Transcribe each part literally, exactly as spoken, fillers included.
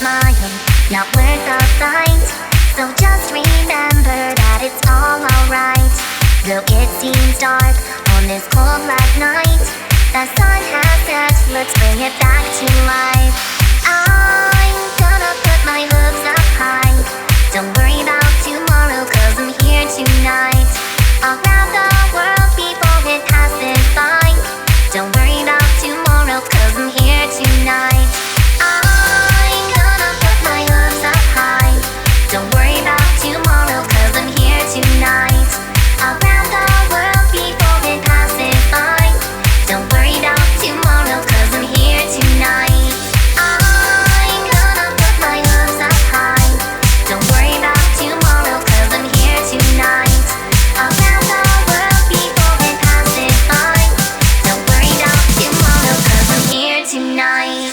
smile, not worth a fight. So just remember that it's all alright. Though it seems dark on this cold black night, the sun has set, let's bring it back to life. I'm gonna put my hooves up high. Don't worry about tomorrow, cause I'm here tonight. Around the world, people it passes by. Don't worry about tomorrow, cause I'm here tonight. I'm gonna put my hooves up high. Don't worry about tomorrow, cause I'm here tonight. Around the world, people it passes by. Don't worry about tomorrow, cause I'm here tonight. I'm gonna put my hooves up high. Don't worry about tomorrow, cause I'm here tonight. Around the world, people it passes by. Don't worry about tomorrow, cause I'm here tonight.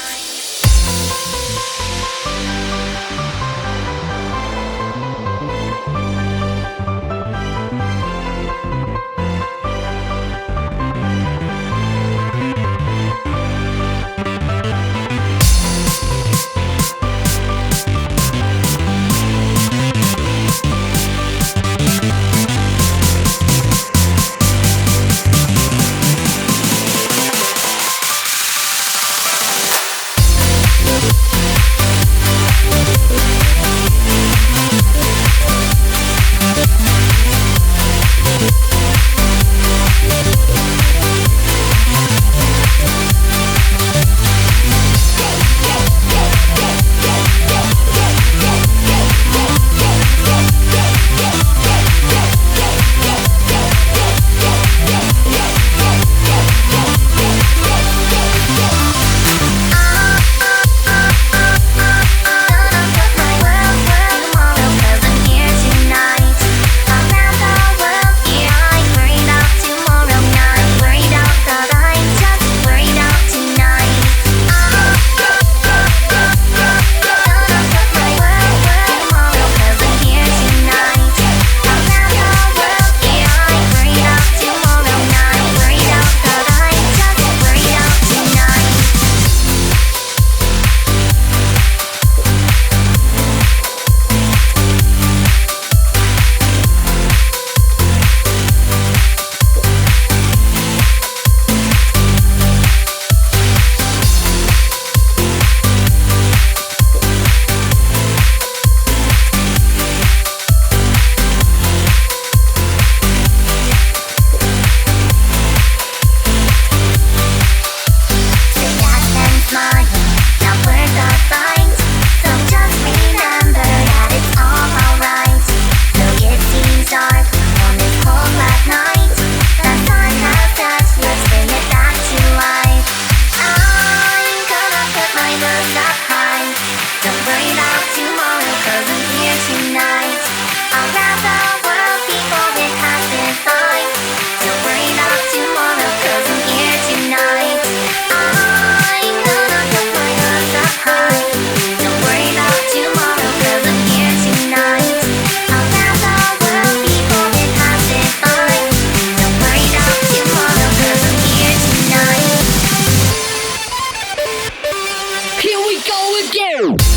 Here we go again.